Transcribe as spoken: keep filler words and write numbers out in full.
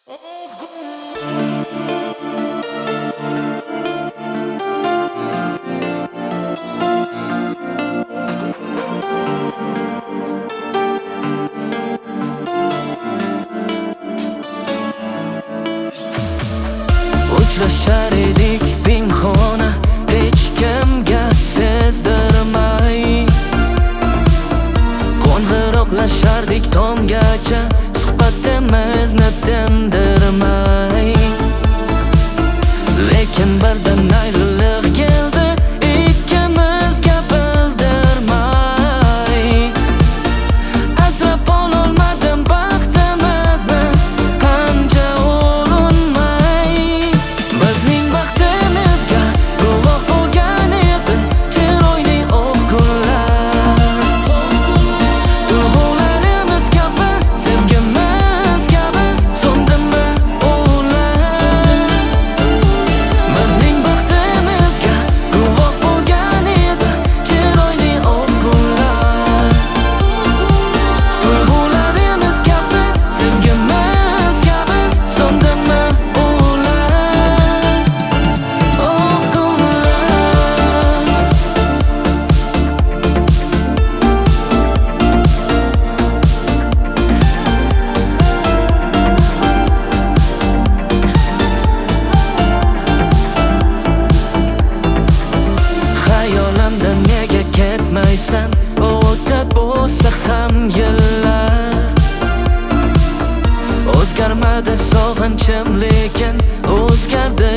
Uchrashar edik pinhona, hech kimga sezdirmay. Qo'ng'iroqlashardik tomgacha, suhbatimizni tindirmay. Lekin birdan ayriliq keldi, ikkimizga bildirmay. Asrab ololmadim baxtimizni, qancha urinmay. Bizning baxtimizga guvoh bo'lgan edi chiroyli oq kunlar. Tuyg'ularimiz kabi, sevgimiz kabi so'ndimi ular. Bizning baxtimizga guvoh bo'lgan edi chiroyli oq kunlar. Tuyg'ularimiz kabi, sevgimiz kabi so'ndimi ular. Oq kunlar. Xayolimdan nega ketmaysan, o'tib bo'lsa ham yillar. O'zgarmadi sog'inchim, lekin o'zgardi